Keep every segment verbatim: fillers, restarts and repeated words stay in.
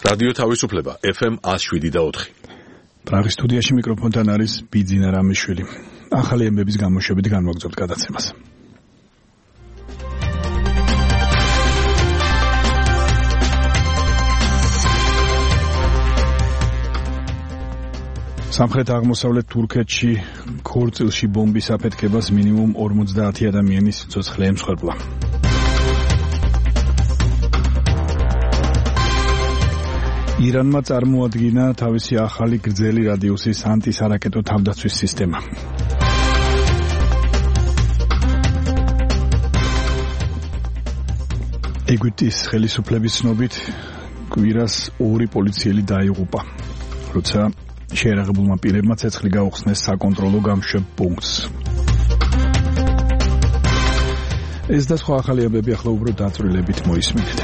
რადიო თავისუფლება ეფ ემ one oh seven და four. პრაღის სტუდიაში მიკროფონთან არის ბიძინა რამიშვილი. ახალი ემბების გამოშვებით განვაგრძობთ გადაცემას. სამხრეთ-აღმოსავლეთ თურქეთში ქორწილში ბომბის აფეთქებას მინიმუმ ორმოცდაათი ადამიანის სიცოცხლე ემსხვერპლა. ირანმა წარმოადგინა თავისი ახალი გრძელი რადიუსის ანტისარაკეტო თავდაცვის სისტემა. ეგვიპტის ხელისუფლების ცნობით კვირას ორი პოლიციელი დაიღუპა, როცა შეერაღებულმა პირებმა ცეცხლი გაუხსნეს საკონტროლო გამშვებ პუნქტს. ეს და სხვა ახალი ემბები ახლა უფრო დაწვრილებით მოისმინეთ.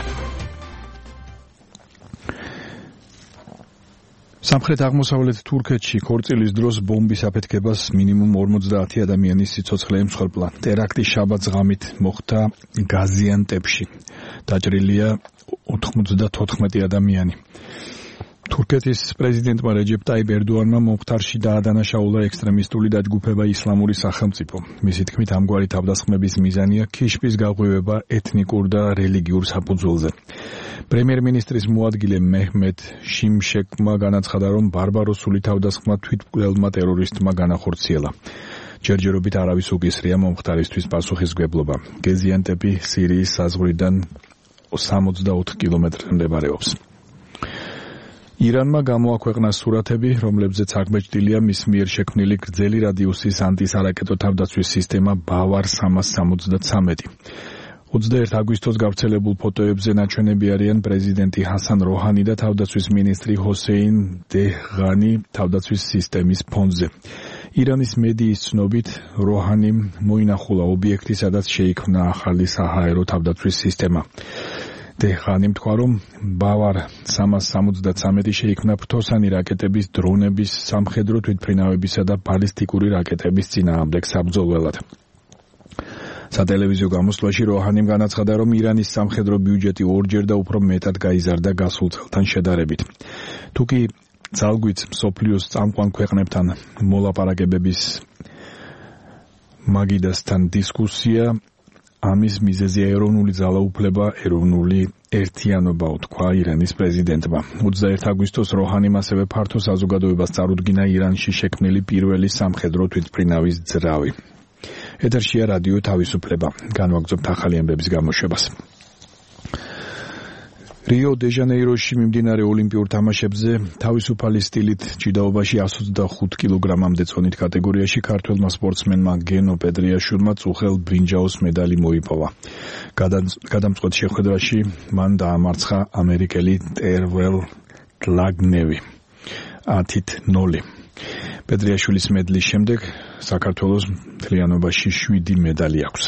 სამხრეთ-აღმოსავლეთ თურქეთში ქორწილის დროს ბომბის აფეთქებას მინიმუმ ორმოცდაათი ადამიანის სიცოცხლე ემსხვერპლა. ტერაქტი შაბათს ღამით მოხდა გაზიანტეპში. დაჭრილია ოთხმოცდათოთხმეტი ადამიანი. თურქეთის პრეზიდენტმა რეჯეპ ტაიპ ერდოანმა მომხდარში დაადანაშაულა ექსტრემისტული დაჯგუფება ისლამური სახელმწიფო. მისი თქმით, ამგვარი თავდასხმების მიზანია ქიშპის გაღვივება ეთნიკურ და რელიგიურ საფუძველზე. პრემიერ-მინისტრის მოადგილე მეჰმედ შიმშეკმა განაცხადა, რომ ბარბაროსული თავდასხმა თვითმკვლელმა ტერორისტმა განახორციელა. ჯერჯერობით არავის უგისრია მომხდარისთვის პასუხისმგებლობა. გაზიანტეპი სირიის საზღვრიდან სამოცდაოთხ კილომეტრზე მდებარეობს. ირანმა გამოაქვეყნა სურათები, რომლებზეც აღბეჭდილია მის მიერ შექმნილი გრძელი რადიუსის ანტისარაკეტო თავდაცვის სისტემა ბავარ სამას სამოცდათვრამეტი. ოცდაერთი აგვისტოს გავრცელებულ ფოტოებზე ნაჩვენები არიან პრეზიდენტი ჰასან როჰანი და თავდაცვის მინისტრი ჰოსეინ დეჰღანი თავდაცვის სისტემის ფონზე. ირანის მედიის ცნობით, როჰანიმ მოინახულა ობიექტი, სადაც შეიქმნა ახალი საჰაერო თავდაცვის სისტემა. დეჰღანიმ თქვა, რომ ბავარ სამას სამოცდათვრამეტი შეიქმნა ფრთოსანი რაკეტების, დრონების, სამხედრო თვითმფრინავებისა და ბალისტიკური რაკეტების წინააღმდეგ საბრძოლველად. სატელევიზიო გამოსვლაში როჰანიმ განაცხადა, რომ ირანის სამხედრო ბიუჯეტი ორჯერ და უფრო მეტად გაიზარდა გასულ წელთან შედარებით. თუკი ძალგვით მსოფლიოს წამყვან ქვეყნებთან მოლაპარაკებების მაგიდასთან დისკუსია, ამის მიზეზია ეროვნული ძალაუფლება, ეროვნული ერთიანობა, თქვა ირანის პრეზიდენტმა. ოცდაერთი აგვისტოს როჰანიმ ასევე ფართო საზოგადოებას წარუდგინა ირანში შექმნილი პირველი სამხედრო თვითმფრინავის ძრავი. ეთერშია რადიო თავისუფლება. განვაგრძობთ ახალი ემბების გამოშვებას. რიო დე ჟანეიროში მიმდინარე ოლიმპიურ თამაშებზე თავისუფალი სტილით ჭიდაობაში one hundred twenty-five კილოგრამამდე წონით კატეგორიაში ქართველმა სპორტსმენმა გენო პედრიაშვილმა წუხელ ბრინჯაოს მედალი მოიპოვა. გადამწყვეტ შეხვედრაში მან დაამარცხა ამერიკელი ტერველ დლაგნევი ათით ნული. პედრიაშვილის მედლის შემდეგ საქართველოს მთლიანობაში შვიდი მედალი აქვს.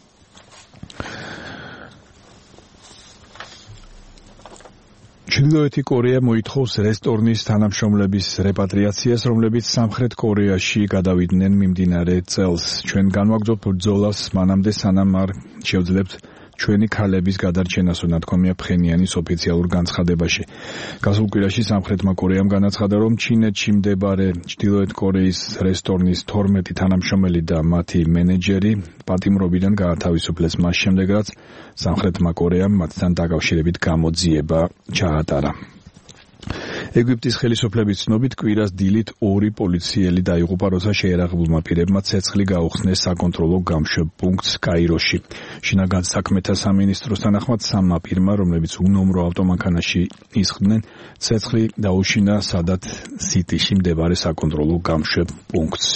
ჩრდილოეთი კორეა მოითხოვს რესტორნის თანამშრომლების რეპატრიაციას, რომლებიც სამხრეთ კორეაში გადავიდნენ მიმდინარე წელს. ჩვენ განვაგრძობთ ბრძოლას მანამდე, სანამ არ შევძლებთ ჩვენი ქალების გადარჩენას, ნათქვამია ფხენიანის ოფიციალურ განცხადებაში. გასულ კვირაში სამხრეთმა კორეამ განაცხადა, რომ ჩინეთში მდებარე ჩრდილოეთ კორეის რესტორნის თორმეტი თანამშრომელი და მათი მენეჯერი პატიმრობიდან გაათავისუფლეს მას შემდეგ, რაც სამხრეთმა კორეამ მათთან დაკავშირებით გამოძიება ჩაატარა. ეგვიპტის ხელისუფლების ცნობით კვირას დილით ორი პოლიციელი დაიღუპა, როცა შეერაღებულმა პირებმა ცეცხლი გაუხსნეს საკონტროლო გამშვებ პუნქტს კაიროში. შინაგან საქმეთა სამინისტროს თანახმად სამმა პირმა, რომლებიც უნომრო ავტომანქანაში ისხდნენ, ცეცხლი დაუშინა სადათ სიტიში მდებარე საკონტროლო გამშვებ პუნქტს.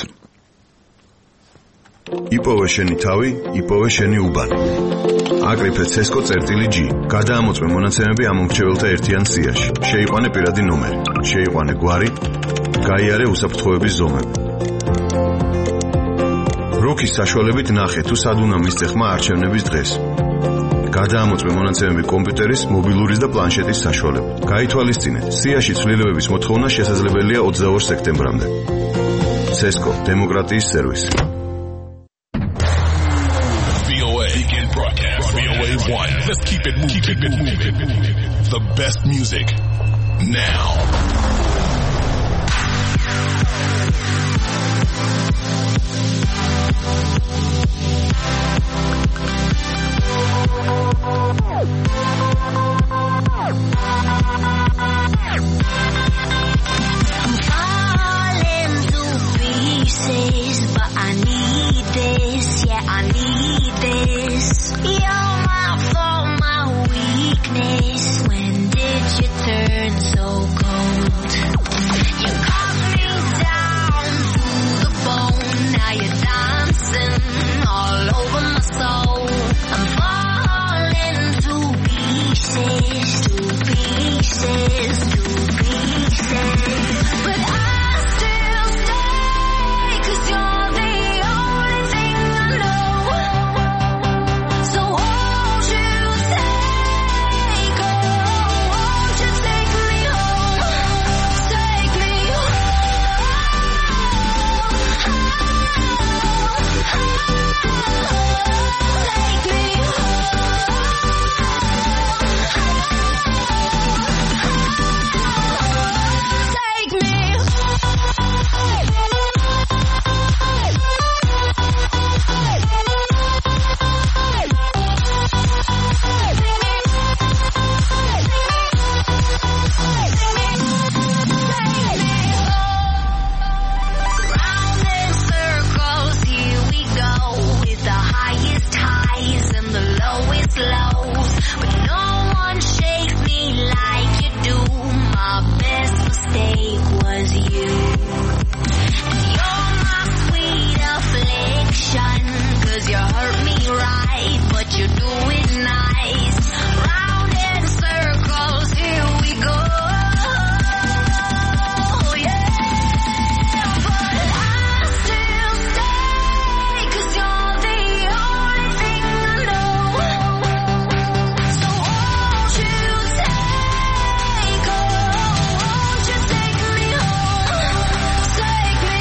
იპოვე შენი თავი, იპოვე შენი უბანი. აკრიფე ცესკო წერტილი G. გადაამოწმე მონაცემები ამ მომრჩეველთა ერთიან სიაში. შეიყვანე პირადი ნომერი, შეიყვანე გვარი, გაიარე უსაფრთხოების ზომები. როქის საშუალებით ნახე თუ სად უნდა მისცე ხმა არჩევნების დღეს. გადაამოწმე მონაცემები კომპიუტერის, მობილურის და პლანშეტის საშუალებით. გაითვალისწინე, სიაში ცვლილებების მოთხოვნა შესაძლებელია ოცდაორ სექტემბრამდე. ცესკო, დემოკრატიის სერვისი. One. Let's keep it moving. Keep it moving. The best music now. I'm falling to pieces, but I need this, yeah, I need this. You're my fault, my weakness. When did you turn so cold? You cut me down to the bone. Now you're dancing all over my soul. I'm falling to pieces, to pieces, to pieces. But I still stay, 'cause you're the only thing I know. So won't you take, oh, won't you take me home? Take me round in circles, here we go, with the highest highs and the lowest lows. But no one shakes me like you do. My best mistake was you. And you're my sweet affliction, 'cause you hurt me right, but you do it nice. Round in circles, here we go. Yeah. But I still stay, 'cause you're the only thing I know. So won't you take, oh, won't you take me home? Take me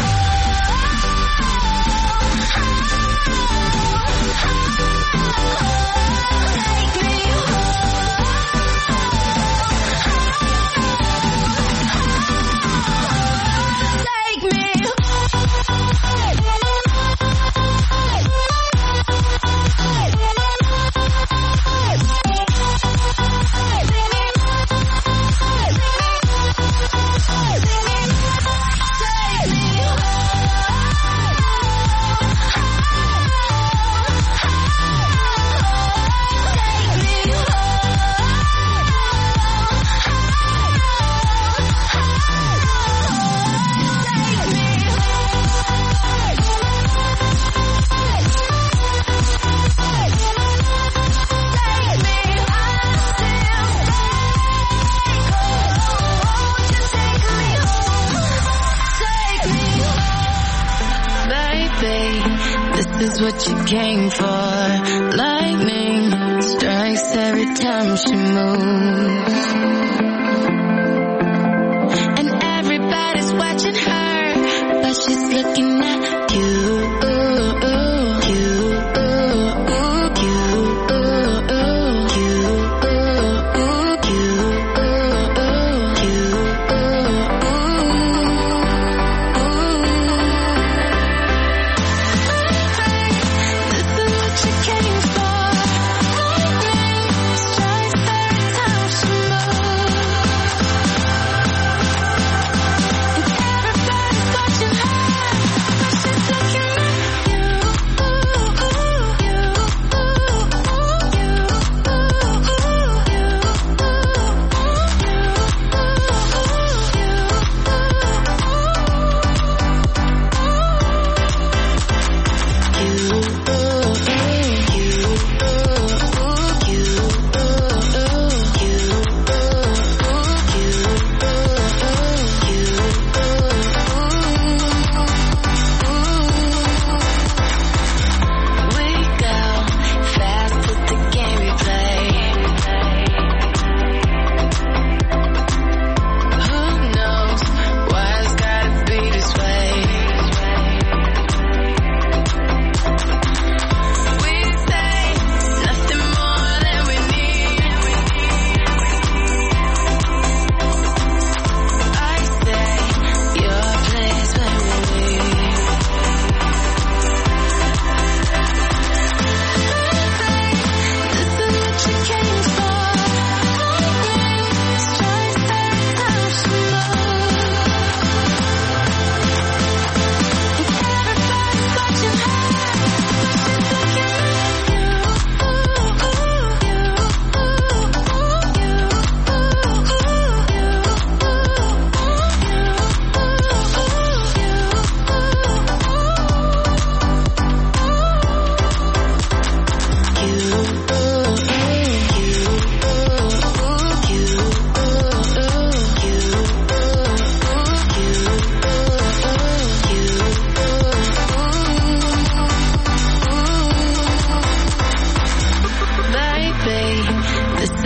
This is what you came for. Lightning strikes every time she moves, and everybody's watching her, but she's looking at you. Everybody's watching her.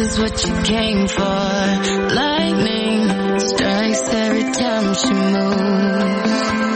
is what you came for. Lightning strikes every time she moves.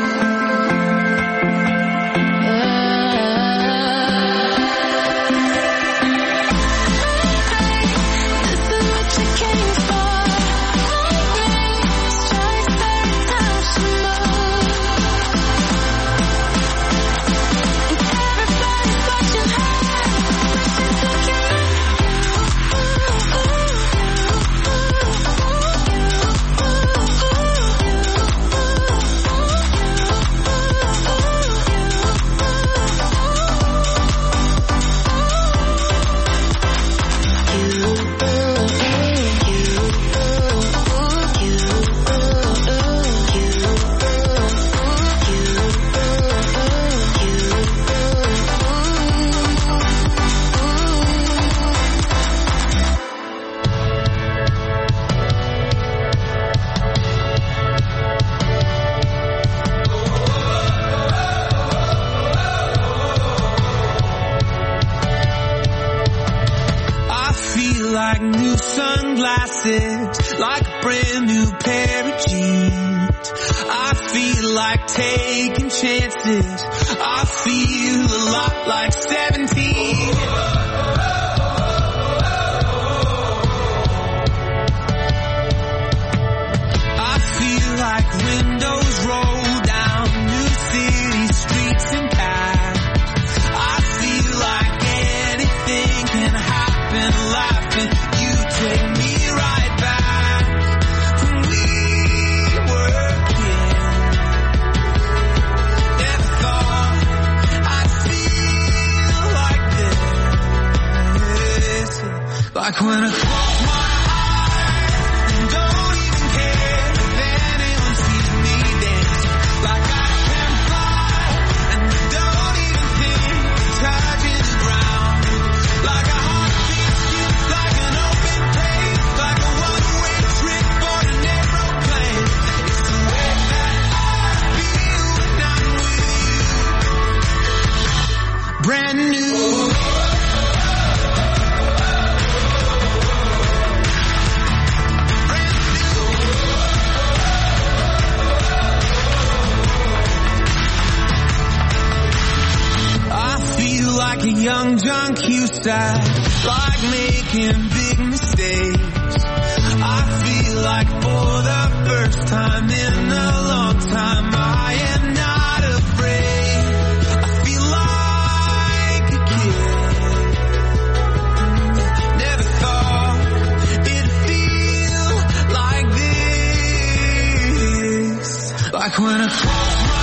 Like a brand new pair of jeans. I feel like taking chances. I feel a lot like seventeen. I feel like windows roll down new city streets and cabs. I feel like anything can happen. Laughing, you take me right back when we were kids. Never thought I'd feel like this. Like when I close my eyes and don't even care if anyone sees me dance. Like I can fly and don't even think of touching the ground. Like a heartbeat skips like an open page. Like a one-way trip on an aeroplane. It's the way that I feel when I'm with you. Brand new. Like a young John Cusack, like making big mistakes. I feel like for the first time in a long time I am not afraid. I feel like a kid. Never thought it'd feel like this. Like when I close my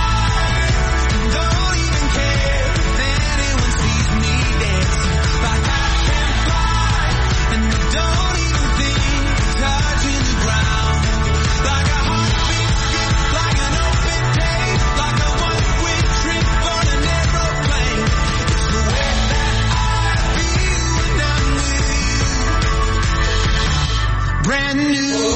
brand new.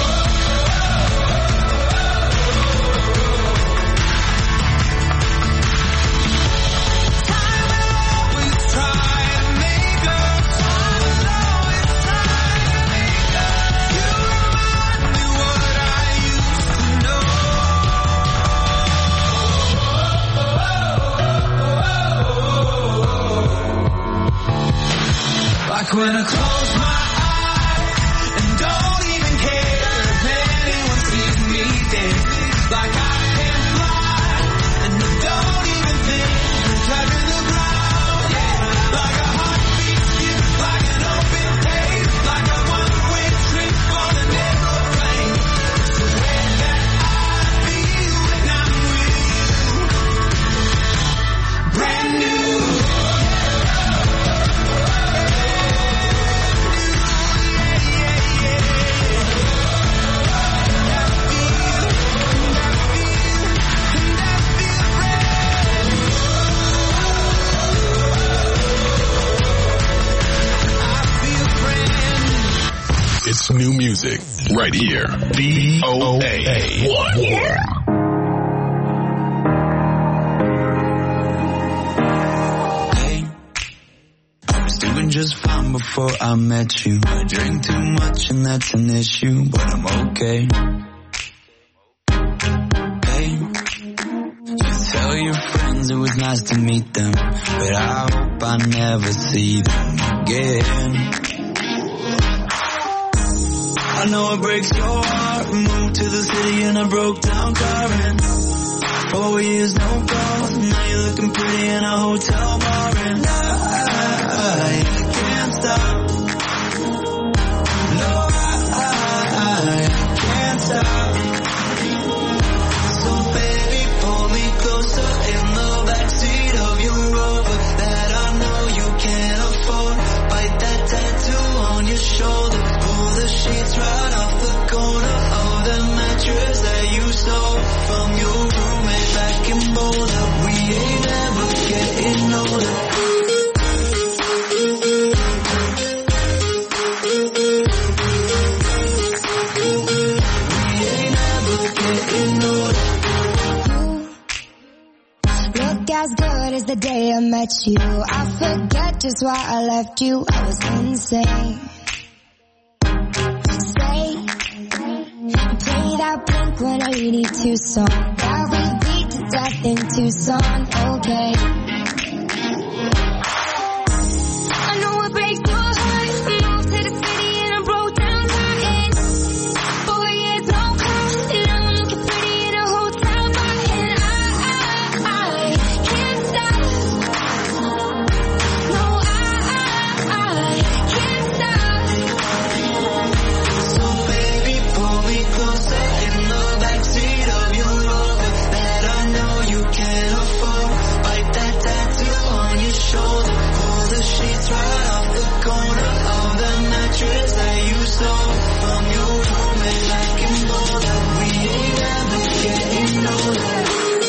Like when I close my eyes and don't even care if anyone sees me dance. Like I can fly and I don't even think of touching the ground. Yeah, like a heartbeat skips like an open page. Like a one-way trip on an aeroplane. It's the way that I feel when I'm with you. Brand new. It's new music right here. V O A one. Hey, I was doing just fine before I met you. I drink too much and that's an issue, but I'm okay. Hey, just tell your friends it was nice to meet them, but I hope I never see them again. I know it breaks your heart. Moved to the city in a broke down car and four years no calls. Now you're looking pretty in a hotel bar and I, I can't stop. No, I, I can't stop. So baby, pull me closer in the backseat of your Rover that I know you can't afford. Bite that tattoo on your shoulder. Pull the sheets right off the corner of the mattress that you stole from your roommate back in Boulder. We ain't ever getting older. We ain't ever getting older. Look as good as the day I met you. I forget just why I left you. I was insane. Play that Blink one eighty-two song that we beat to death in Tucson, okay. I know it breaks your heart. Moved to the city in a broke down car and four years no call. Now I'm looking pretty in a hotel bar and I, I, I can't stop. No, I, I, I can't stop. So baby, pull me closer in the backseat of your Rover that I know you can't afford. Bite that tattoo on your shoulder. Pull the sheets right off the corner of the mattress that you stole from your roommate back in Boulder. We ain't ever getting older.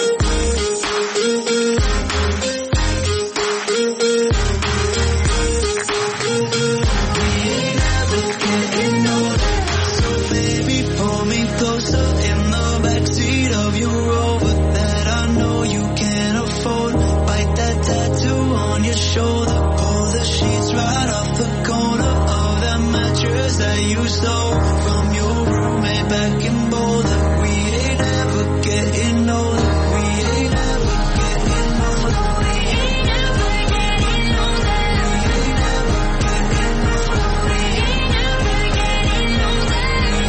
We ain't ever getting older. So baby, pull me closer in the backseat of your Rover that I know you can't afford. Bite that tattoo on your shoulder. Pull the sheets right off the corner of that mattress that you stole from your roommate back in Boulder. We ain't ever getting older. We ain't ever getting older. We ain't ever getting older. We ain't ever getting older. We ain't ever getting older.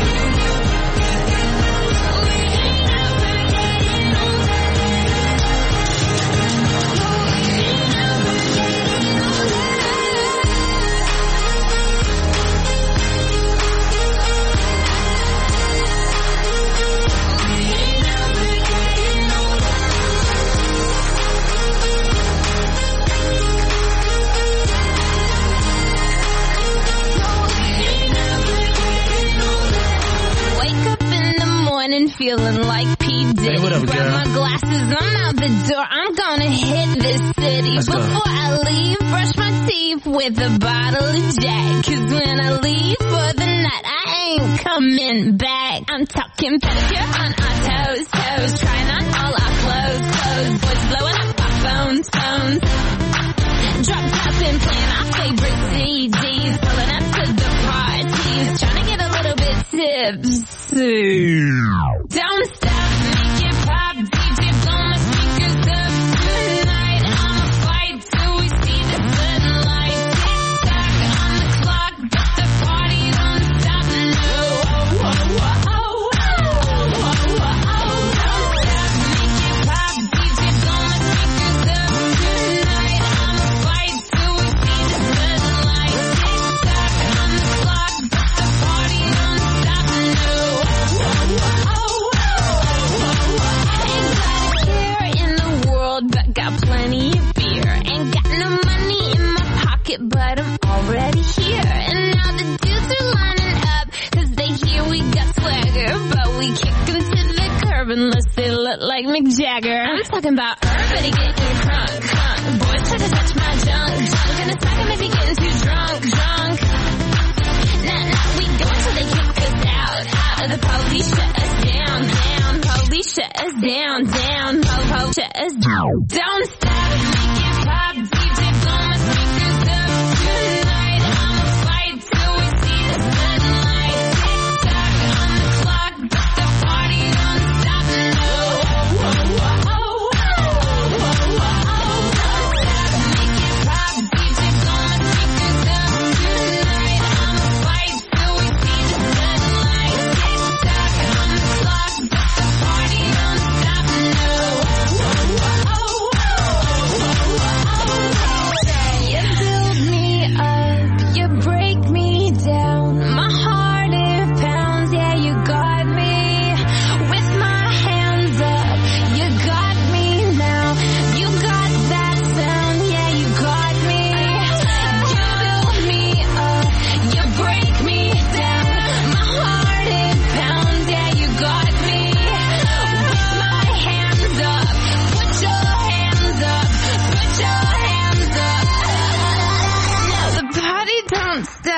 Wake up in the morning feeling like P. Diddy. Hey, what up, Grab girl? my glasses, I'm out the door. I'm gonna hit this city. Let's go. Before I leave, brush my teeth with a bottle of Jack. Cause when I leave for the night, I ain't coming back. I'm talking pedicure on our toes, toes. Trying on all our clothes, clothes. Boys blowing up our phones, phones. Drop tops and playing our favorite C Ds. Pulling up to the parties. Trying to get a little bit tipsy. Don't stop, make it pop. D J blow my speakers up tonight. I'ma fight till we see the sunlight. Tick tock on the clock, but the party don't stop. No, oh, oh, oh, oh, oh, oh, oh, oh. Don't stop, make it pop. D J blow my speakers up tonight. I'ma fight till we see the sunlight. Tick tock on the clock, but the party don't stop. No, oh, oh, oh, oh, oh, oh, oh. Ain't got a care in the world, but got plenty of beer. Ain't got no money in my pocket, but I'm already here. And now the dudes are lining up, cause they hear we got swagger. But we kick them to the curb unless they look like Mick Jagger. I'm talking about everybody getting crunk, crunk. Boys try to touch my junk, junk. Gonna smack him if he getting too drunk, drunk. Nah, nah, we go until they kick us out, out. The police shut us down, down. Police shut us down, down. Po, po, shut us down. Don't stop, make it pop. D J blow my speakers up tonight. I'm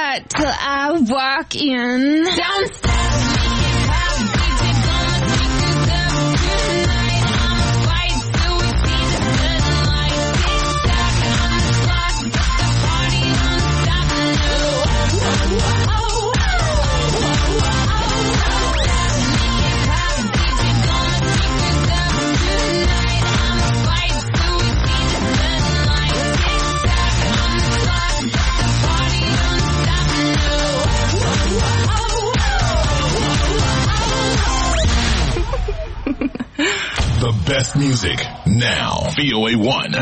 that till I walk in. Don't stop. The best music now. V O A one.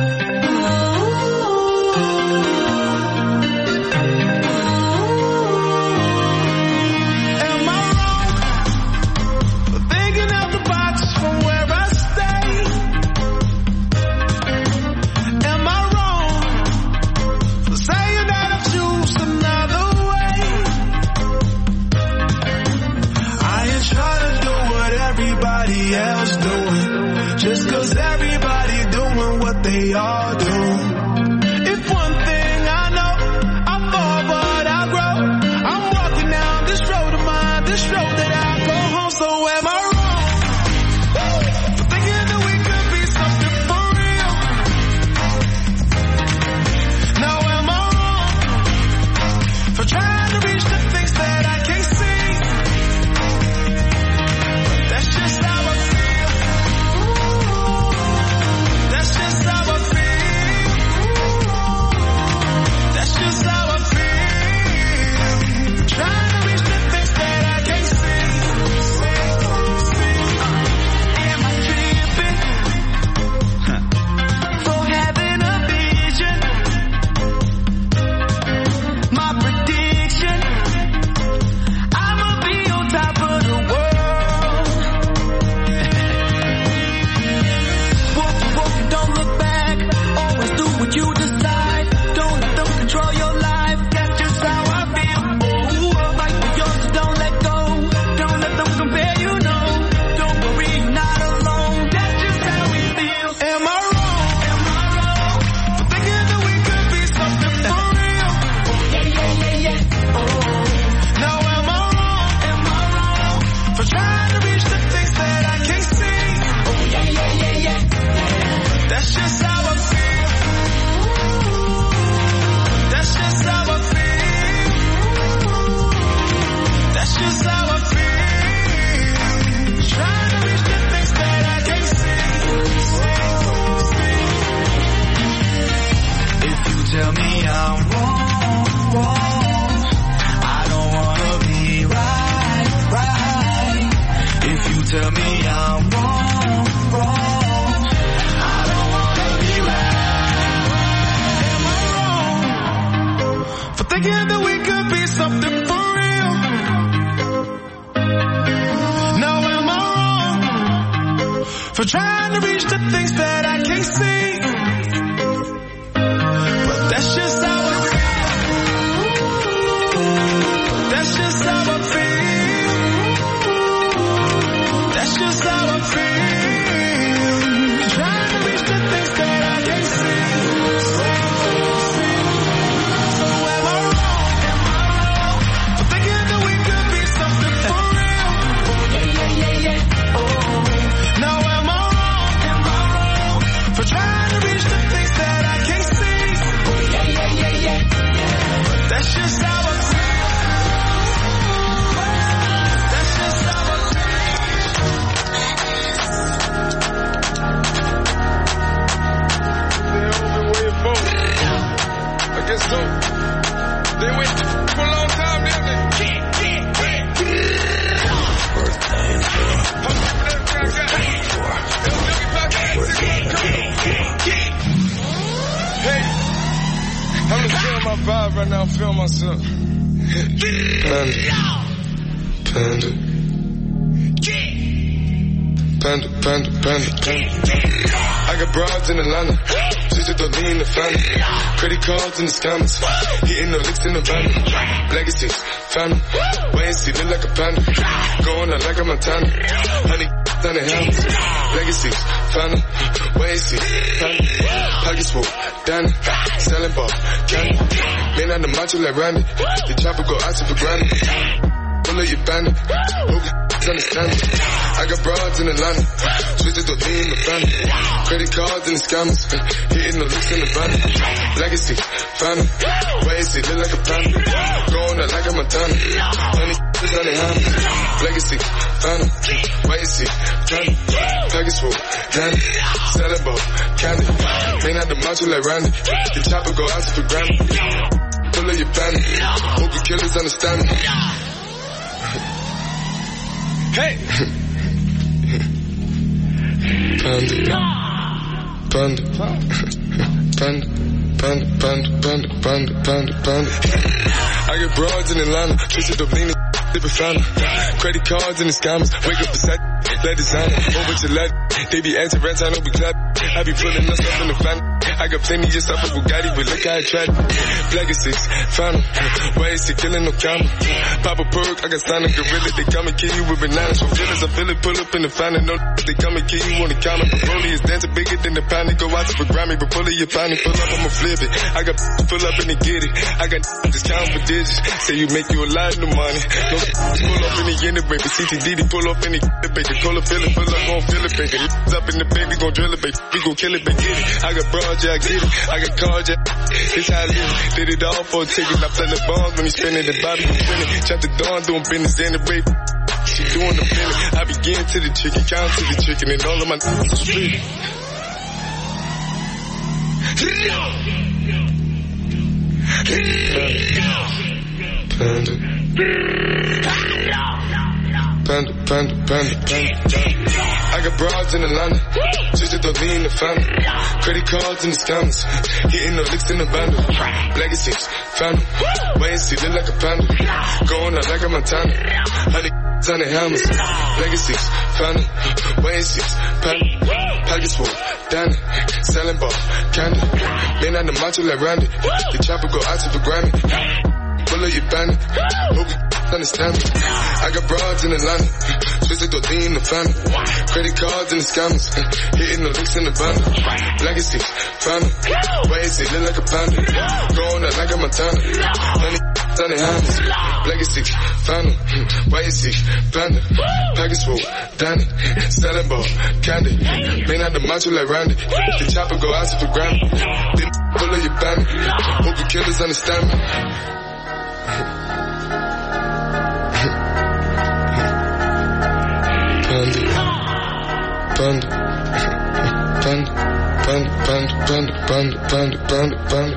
Am I wrong for thinking out the box from where I stay? Am I wrong for saying that I choose another way? I ain't trying to do what everybody else doing, just cause everybody doing what they all do. If one thing I know, I fall but I grow. I'm walking down this road of mine, this road that I go home. So am I wrong for thinking that we could be something for real? Now am I wrong for trying to reach the things that I can't see? That's just how I feel. That's just how I feel. That's just how I feel. Trying to reach the things that I can't see. Am I tripping for having a vision? My prediction, I'ma be on top of the world. Walk, walk, don't look back. Always do what you decide. Don't let them control your life. That's just how I feel. Ooh, fight for yours, don't let go. Don't let them compare you, no. Don't worry, you're not alone. That's just how we feel. Am I wrong? Am I wrong for thinking that we could be something for real? Yeah, yeah, yeah, yeah. Oh. Now am I wrong? Am I wrong for trying to reach the things that I can't see? Oh yeah, yeah, yeah, yeah. That's just how I feel. That's just how I feel. That's just how I feel. Trying to reach the things that I can't see. If you tell me I'm wrong, wrong, I don't wanna be right, right. If you tell me I'm wrong, wrong, I don't wanna be right. Am I wrong for thinking that we could be something for real? Now am I wrong for trying to reach the things that I can't see? But that's just how I feel. That's just how I feel. That's just how I feel. Trying to reach the things that I can't see. So am I wrong? Am I wrong for thinking that we could be something for real? Yeah, yeah, yeah, yeah. Oh. Now am I wrong? Am I wrong for trying to reach the things that I can't see? Oh yeah, yeah, yeah, yeah. But that's just how I feel. That's just how I feel. They're over way for. I guess so. They went for a long time, didn't they? Hey, I'm just feeling my vibe right now. I'm feeling myself. Panda. Panda. Panda, panda, panda, panda. I got broads in Atlanta. Just to lean in the family. Credit cards in the scammers. Hitting the licks in the van. Legacies, family. Wait and see, look like a panda. Going out like a Montana. Honey, on the helmets. Legacies, family. Wait and see, family. Pockets full, Danny. selling ball, candy. Man on the macho like Randy. The chopper go out for granted. Pull up your bandit. Hope you understand it. I got broads in Atlanta. Switch it to me in the family. Credit cards and the scammers. Hitting the looks in the van. Legacy, family. Why is it look like a panda? Going out like a Montana. Honey, is on the hand. Legacy, family. Why is it family? Package full, candy. Selling ball, candy. Man out the macho like Randy. The chopper go out for granted. Pull up your bandit. Hope you killers understand me. Hey! Panda. Panda. Panda. Panda. Panda. Panda. Panda. Panda. Panda. I get broads in Atlanta. Twisted up leaning. Different family. Credit cards and the scammers. Wake up beside. Let designer. Over to let. They be answering rents. I don't be clap. I be pulling us up in the family. I got plenty just off of Bugatti, but look how I tried. Legacies, final. Why is he killing no comma? Pop a perk, I got signed a gorilla. They come and kill you with bananas from feelings. I feel it, pull up in the final. No, they come and kill you on the counter. Broly is dancing bigger than the pound. They go out for Grammy, but pull it, you find it. Pull up, I'ma flip it. I got pull up and they get it. I got just count for digits. Say you make you a lot of money. No, pull up in the end of baby. C T D, they pull up in the baby. Call it, feel it, pull up, gon' feel it, baby. Up in the baby, gon' drill it, baby. We gon' kill it, baby. Get it. I got broad, yeah, I get it. I got cards, yeah. It's how I live. Did it all for a ticket. I play the bombs when he spinning the body, I'm spinning. Chop the dawn, doing business in the rape. She doing the feeling. I begin to the chicken, count to the chicken, and all of my n***s are split. Panda. Panda, panda, panda, panda. I got broads in Atlanta. Sister don't lean the family. Credit cards and the scammers. Hitting the licks in the bundle. Legacies, family. Why is he look like a panda? Going out like a Montana. Honey, on the hammers. Legacies, family. Why is he family? Package full, Danny. Selling ball, candy. Man on the macho like Randy. The chopper go out for Grammy. Pull up your bandit. Hope you understand me. I got broads in Atlanta. Twisted to in the family. Credit cards and the scammers. Hitting the licks in the bundle. Legacy, family. Why is it look like a panda? Going out like a Montana. Honey, on the hammers. Legacy, family. Why is he panda? Package full, Danny. Selling ball, candy. Man out the macho like Randy. The chopper go out for Grammy. Then pull up your bandit. Hope you killers understand me. Panda, panda, panda, panda, panda, panda, panda, panda, panda,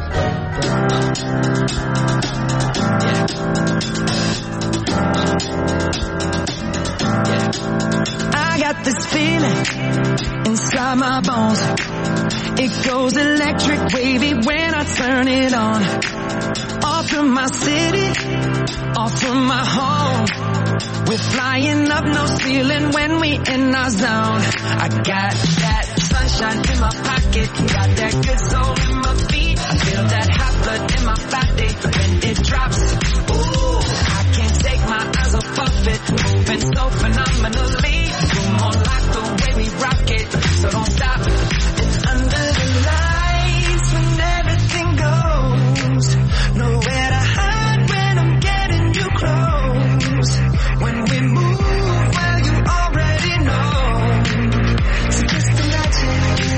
I got this feeling inside my bones. It goes electric wavy when I turn it on. Off from my city, off from my home. We're flying up, no ceiling when we in our zone. I got that sunshine in my pocket, got that good soul in my feet. I feel that hot blood in my body when it drops. Ooh, I can't take my eyes off of it, moving so phenomenally. Come on, like the way we rock it, so don't stop. And under the lights when everything goes, nowhere to hide when I'm getting you close. When we move, well, you already know. So just imagine.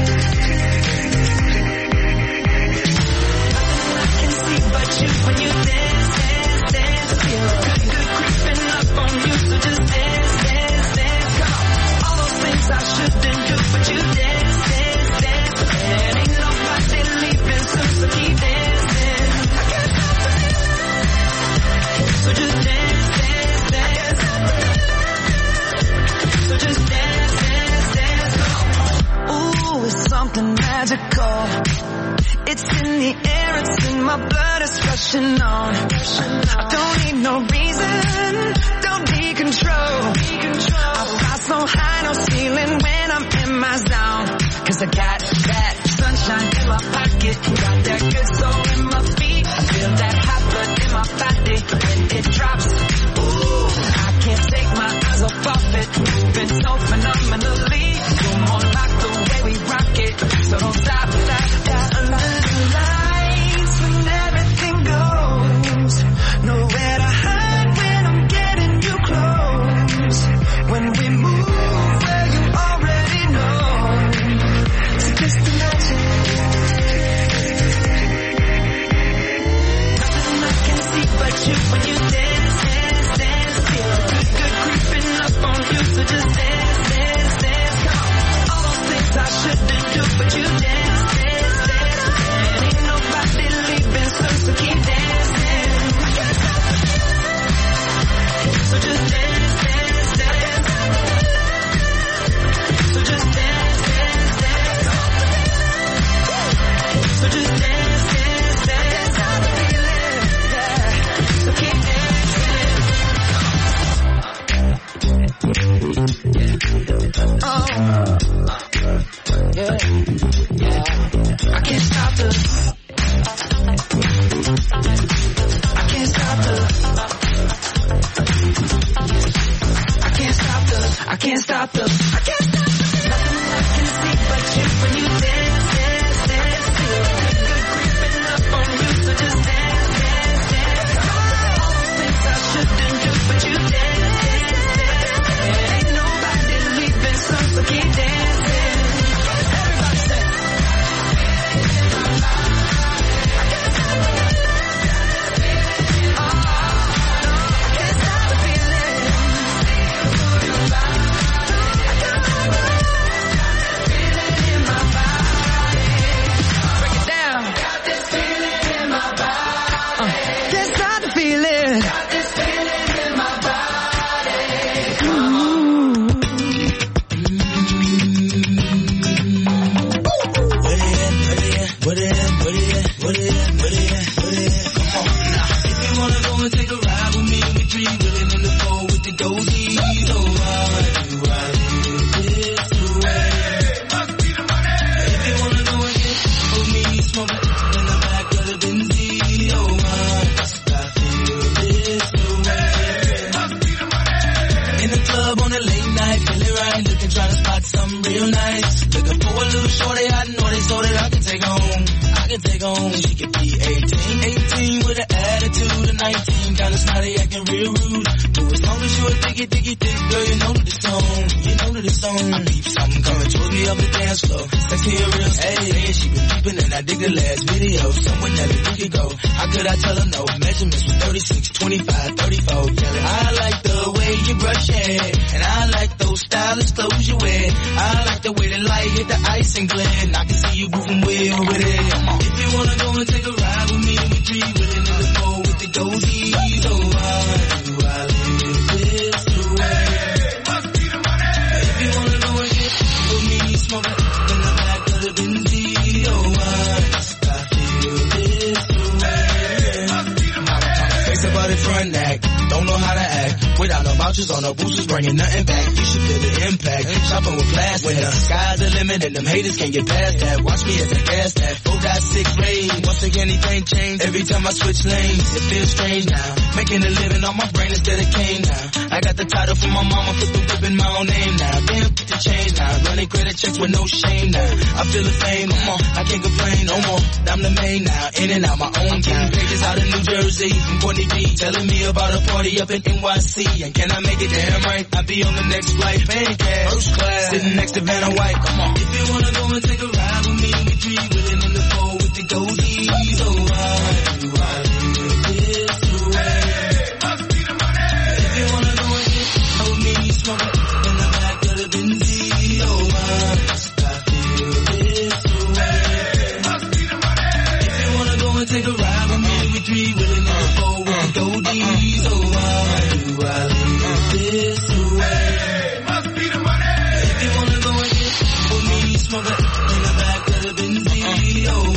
Nothing I can see but you when you dance, dance, dance. Feel good, good creeping up on you. So just dance, dance, dance. Come on. All those things I shouldn't do, but you dance, dance, dance. And ain't nobody leaving soon, so keep dancing. I can't stop feeling. So just dance, dance, dance. So just dance, dance, dance. Ooh, it's something magical. It's in the air, it's in my blood, it's rushing on. I don't need no reason, don't need control. I fly so high, no ceiling when I'm in my zone. Cause I got that sunshine in my pocket, got that good soul in my feet. I feel that hot blood in my body when it drops. Ooh, I can't take my eyes off of it, moving so phenomenally. Come on, like the way we rock it, so don't stop, stop, stop. Under the lights Yeah, yeah. I can't stop the. I can't stop the. I can't stop the. I can't stop the. I can't stop the. Nothing I can see but you when you dance, dance, dance. Feel good creeping up on you, so just dance, dance, dance. All the things I shouldn't do, but you dance, dance, dance. Ain't nobody leaving, so so keep dancing. Everybody say. On the boosters bringing nothing back. You should feel the impact. Shopping with class when the sky's the limit and them haters can't get past that. Watch me as I gas that. four point six range. Once again, anything change. Every time I switch lanes, it feels strange now. Making a living on my brain instead of cane now. I got the title from my mama, put the whip in my own name now. Damn, get the change now. Running credit checks with no shame now. I feel the fame, no more. I can't complain no more. I'm the main now. In and out my own town. Pages out of New Jersey from Courtney B. Telling me about a party up in N Y C. And can I make it damn right? I'll be on the next flight. Paying cash. First class. Sitting next to Vanna White. Come on. If you wanna go and take a ride with me, we three willing in the four with the goldies. Oh, I, I live this way. Must be the money. If you wanna go and get with me, smoke it in the back of the Benzie. Oh, I, I feel this way. Must be the money. If you wanna go and take a ride with me, we three willing in the four with the goldies. Oh, I, I live this way. Must be the money. If you wanna go and get with me, smoke it in the back of the Benzie. Oh, I,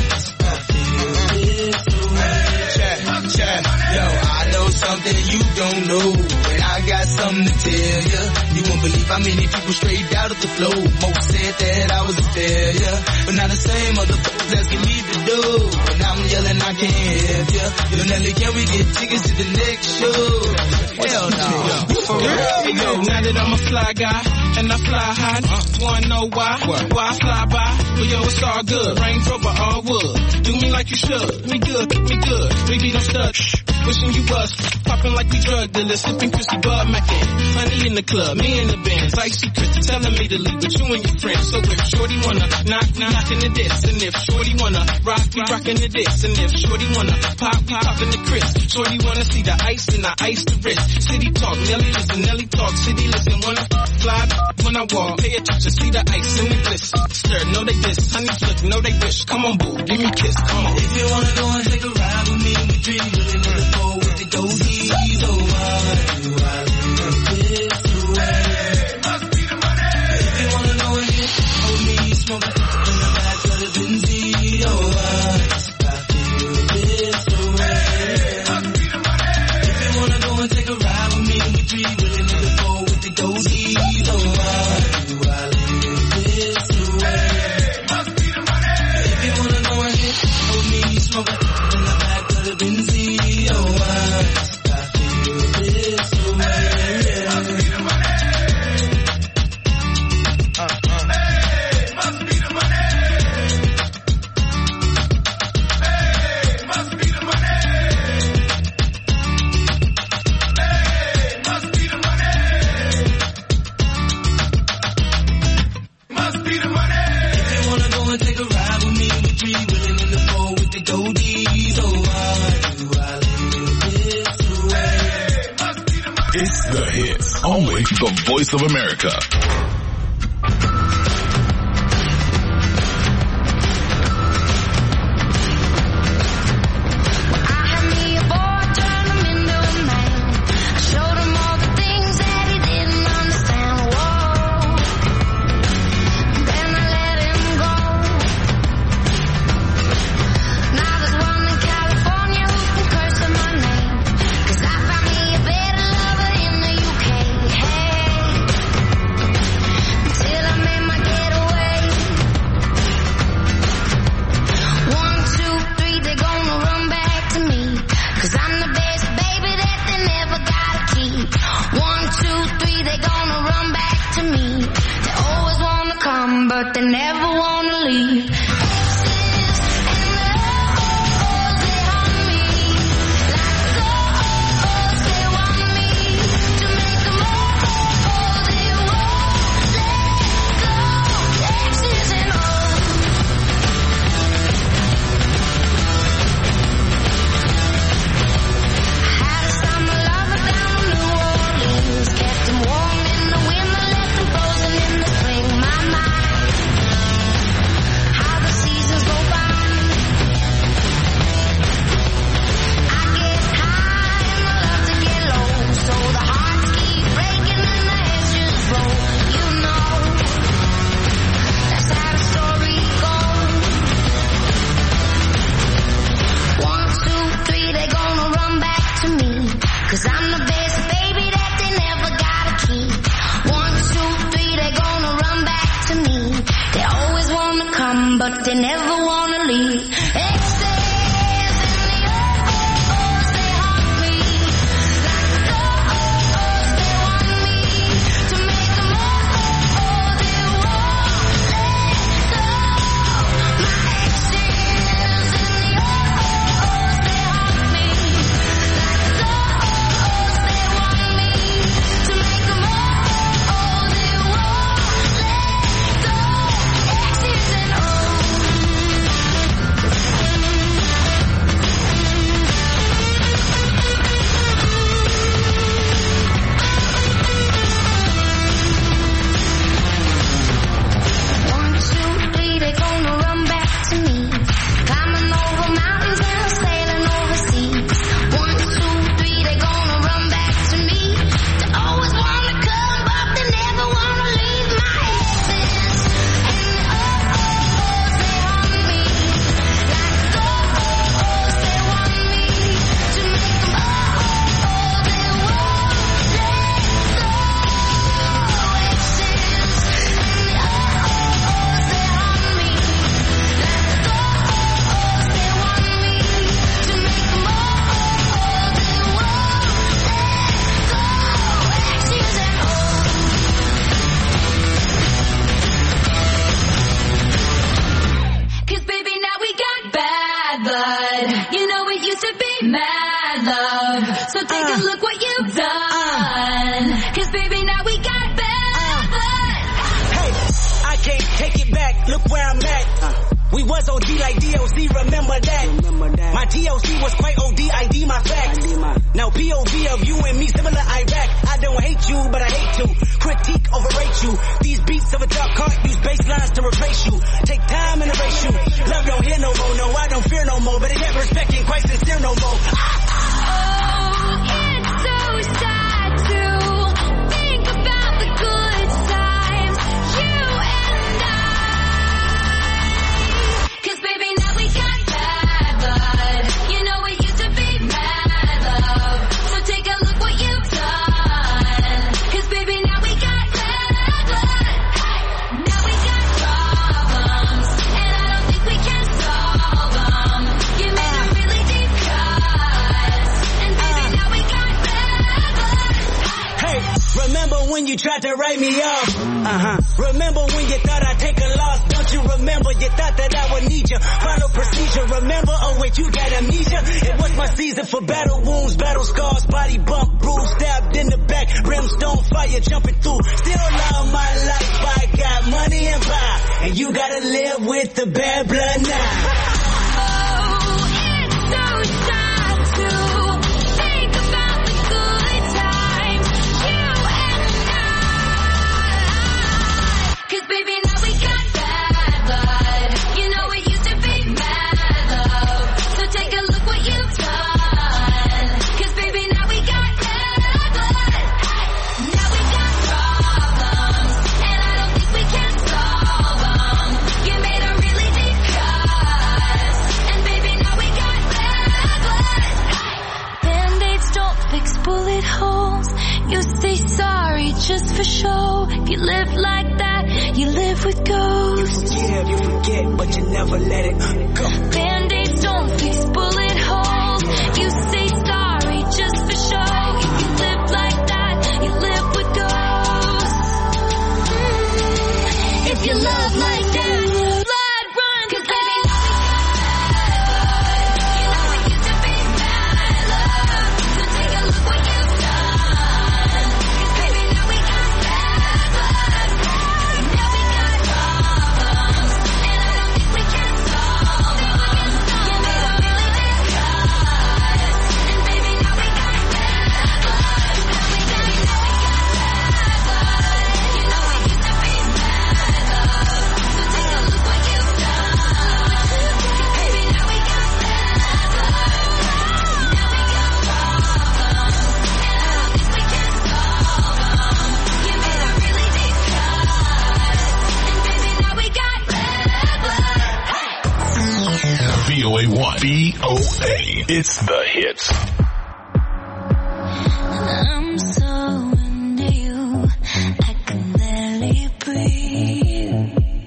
I feel this way. Check, check. Yo, I know something you don't know, and I got something to tell ya. You won't believe how many people straight out of the flow. Most said that I was a failure, but now the same motherfuckers asking me to do. And I'm yelling I can't help ya. Yo, Nelly, can we get tickets to the next show? Hell no. For real? Hey, yo, now that I'm a fly guy, and I fly high, wanna know why? Why I fly by? Well, yo, it's all good. Range Rover, all wood. Do me like you should. Me good, me good. Baby, don't stud. Wishing you was popping like we drug dealers, sipping Chrissy Bud Mackin. Honey in the club, me in the Benz, icy Chris telling me to leave with you and your friends. So if Shorty wanna knock, we knockin' the diss, and if Shorty wanna rock, we rockin' the diss, and if Shorty wanna pop, we poppin' the Chris. Shorty wanna see the ice, and I ice the wrist. City talk, Nelly listen, Nelly talk, city listen. Wanna fly when I walk, pay attention, see the ice and the bliss. Stir, know they diss, honey flick, know they wish. Come on, boo, give me a kiss, come on. If you wanna go and take a ride with me, we dream, really know the four with the goldies. Oh, I, I live this way. Must be the money. If you wanna go and get hold me, smoke it in the back of the Benzie. Oh, I, I feel this way. Must be the money. If you wanna go and take a ride with me, we three really know the four with the goldies. Oh, I, I D's, oh why do I live this way? It's the hits. Only the Voice of America. But they never wanna leave. But they never wanna leave. You tried to write me off. Uh-huh. Remember when you thought I'd take a loss? Don't you remember? You thought that I would need you. Final procedure. Remember? Oh wait, you got amnesia. It was my season for battle wounds, battle scars, body bump, bruise, stabbed in the back, brimstone fire jumping through. Still love my life. I got money and power, and you gotta live with the bad blood now. Oh. You say sorry just for show. If you live like that, you live with ghosts. You forgive, you forget, but you never let it go. Band-aids don't fix bullet holes. You say sorry just for show. If you live like that, you live with ghosts. Mm. If you love like that, blood run, 'cause baby, you know it used to be bad love. So take a look what you've done. 'Cause baby, now we got bad blood. Now we got problems, and I don't think we can solve them. You made a really disguise, and baby, now we got bad blood. Now we got, now we got bad blood. You know it used to be bad love. So take a look what you've done. 'Cause baby, now we got bad blood. Now we got problems, and I don't think we can solve them. You made a really disguise, and baby, now we got bad blood. V O A one. V O A. It's the hits. I'm so into you, I can barely breathe.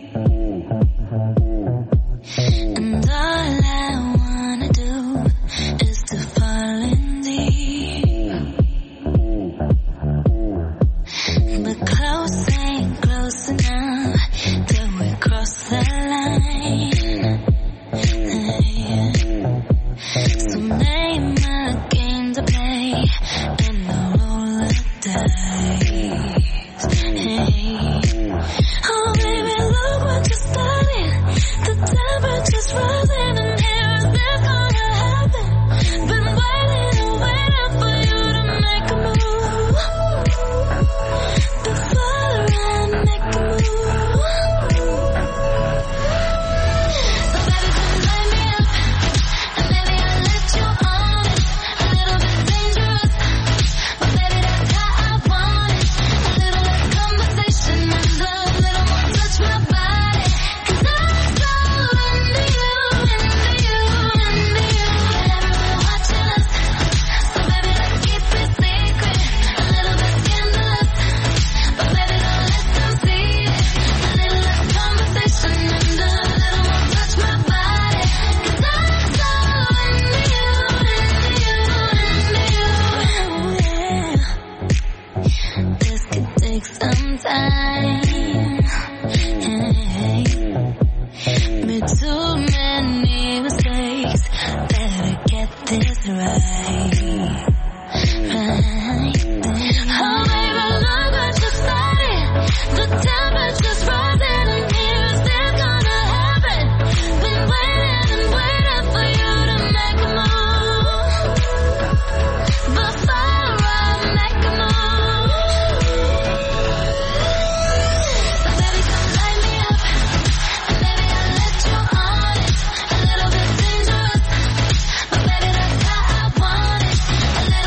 And all I wanna do is to fall in deep. But close ain't close enough till we cross the line. So name a game to play and I'll roll the dice. Hey. Oh baby, look what you started. The temperature's rising and here is this gonna happen. Been waiting and waiting for you to make a move. Before I make a move. So baby, come light me up. And maybe I'll let you on it. A little bit dangerous, but baby, that's how I want it. A little less conversation and a little more touch my body. 'Cause I'm so into you, into you, into you. And everyone watching us, so baby, let's keep it secret. A little bit scandalous, but baby, don't let them see it. A little less conversation and a little more touch my body. 'Cause I'm so into you, into you, into you. Yeah. This could take some time. Hey. Made too many mistakes. Better get this right. Right. Oh baby, look what you started. The temperature's rising and here is this gonna happen. Been waiting and waiting for you to make a move. Before I make a move. So baby, come light me up. And maybe I'll let you on it. A little bit dangerous, but baby, that's how I want it. A little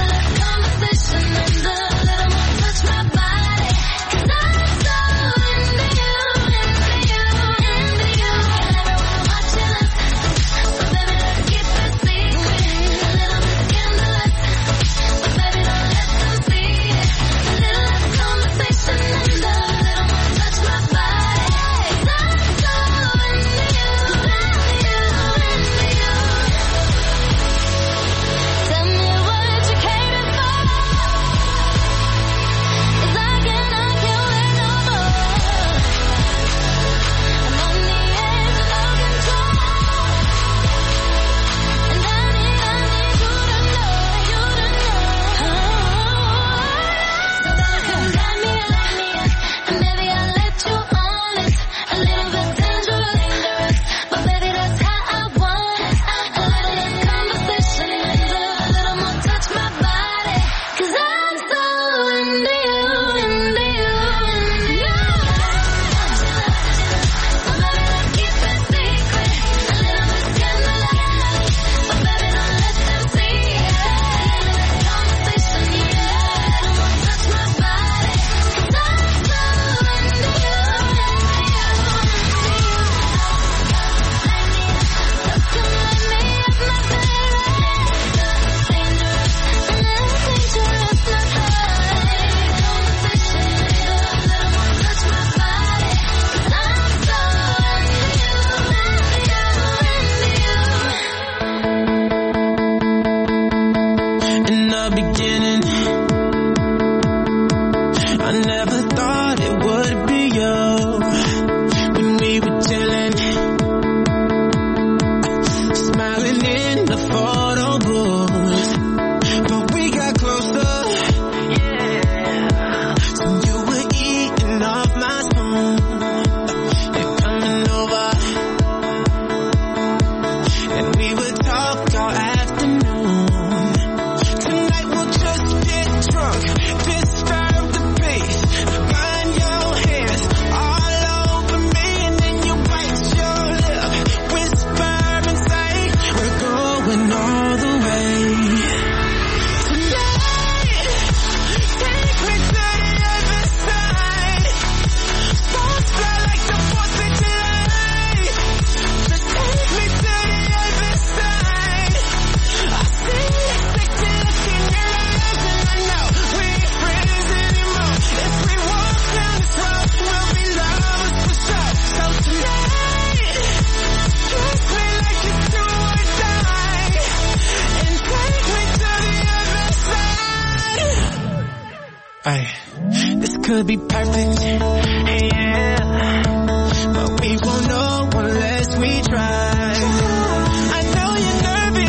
Ay, this could be perfect, yeah, but we won't know unless we try. I know you're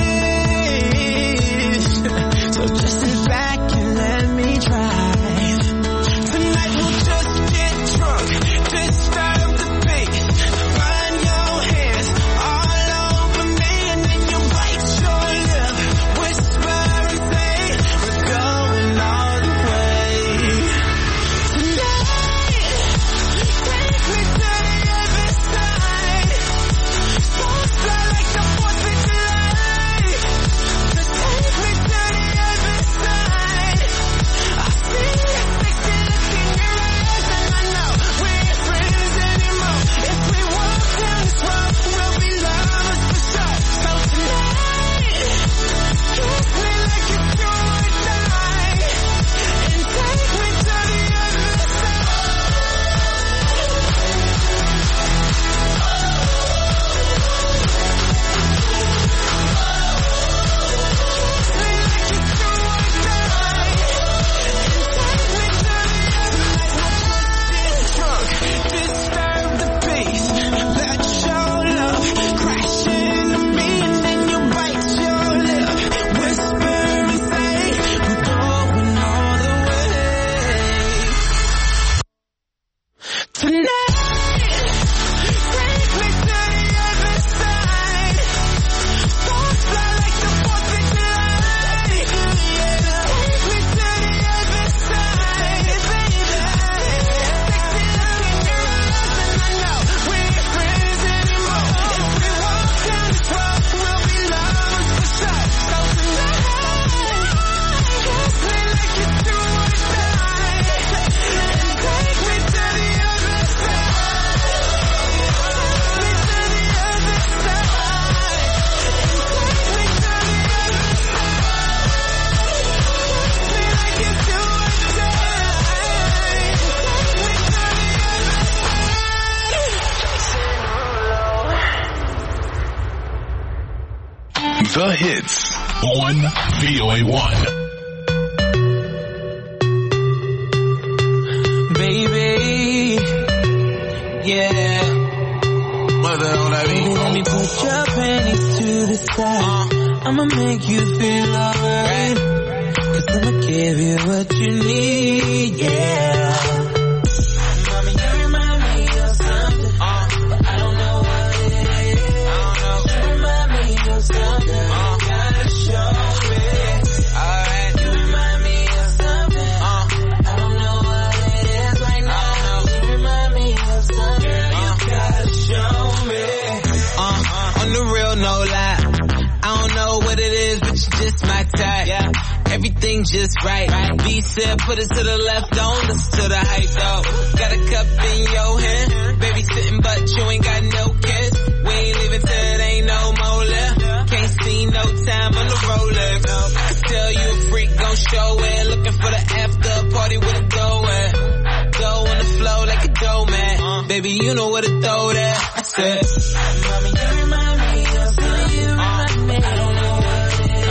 nervous, so just sit back and let me drive. Tonight we'll just get drunk, disturb the pace, run your hands all over me, and then you bite your lip, whisper and say, we're going all the way. The hits on V O A one. Baby, yeah. Mother on that beat. Let me put your panties to the side. I'ma make you feel alright. Cause I'ma give you what you need, yeah. Mommy, you remind me of something, but I don't know what it is. You remind me of something, you gotta show me. Alright, you remind me of something, I don't know what it is right now. You remind me of something, you gotta show me. Uh, on the real, no lie. I don't know what it is, but you just my type. Yeah. Everything just right. right. B said put it to the left, don't listen to the hype though. Got a cup in your hand, baby sitting but you ain't got no kiss. We ain't leaving till it ain't no more left. Can't see no time on the Rolex. I can tell you a freak gon' show it. Looking for the after party with a dough at. Dough on the flow like a dough man. Uh, baby you know where to throw that. I said, mommy you remind me of something. You remind me. I don't know what it is.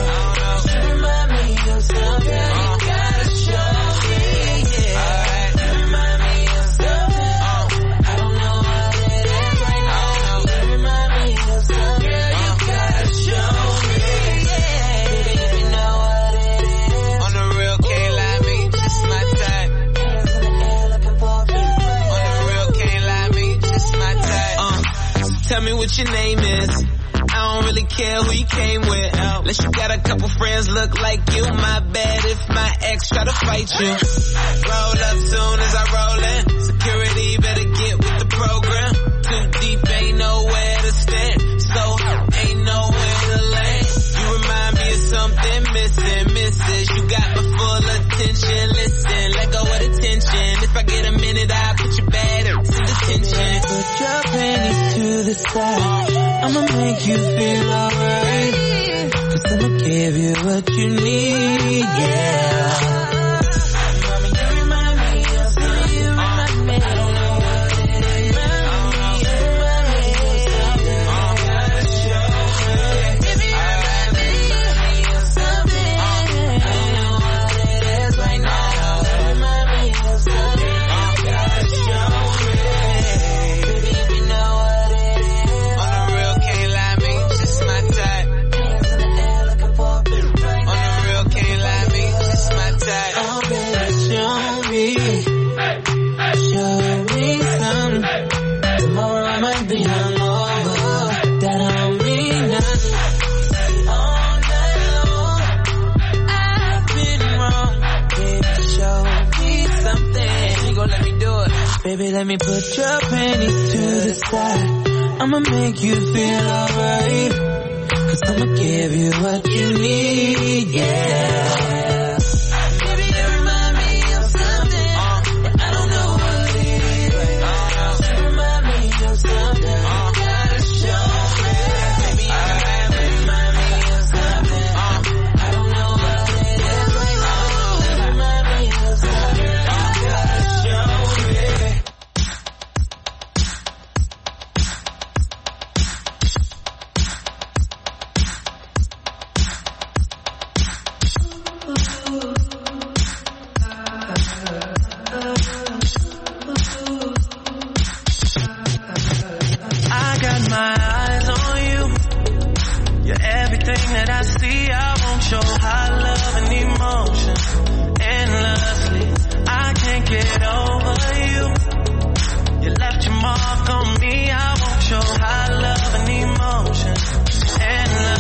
You remind me of something. You gotta show me. Yeah. Alright. You remind me of something. I don't know what it is right now. You remind me of something. You gotta show me. Yeah. Baby, if you know what it is. On the real, can't lie me, just my type. Hands in the air looking for a few. On the real, can't lie me, just my type. Uh, so tell me what your name is. I don't really care who you came with. Unless you got a couple friends look like you. My bad if my ex try to fight you. Roll up soon as I roll in. Security better get with the program. Too deep, ain't nowhere to stand. So ain't nowhere to land. You remind me of something missing, missus. You got my full attention. Listen, let go of the tension. If I get a minute, I'll put your batteries in detention. Put your panties to the side. I'ma make you feel alright. Cause I'ma give you what you need, yeah. Mommy, you remind me of something. You remind me. I don't know what it is. You remind me of something. You gotta show me. If you remind me of something. I don't know what it is right now. You Baby, let me put your panties to the side. I'ma make you feel alright. Cause I'ma give you what you need, yeah. Baby, you remind me of something, but I don't know what it is. You remind me of something, gotta show me. Baby, you remind me of something, I don't know what it is. You remind me of something, gotta show me. I got my eyes on you. You're everything that I see. I won't show high love and emotion endlessly. I can't get over you. You left your mark on me. I won't show high love and emotion endlessly.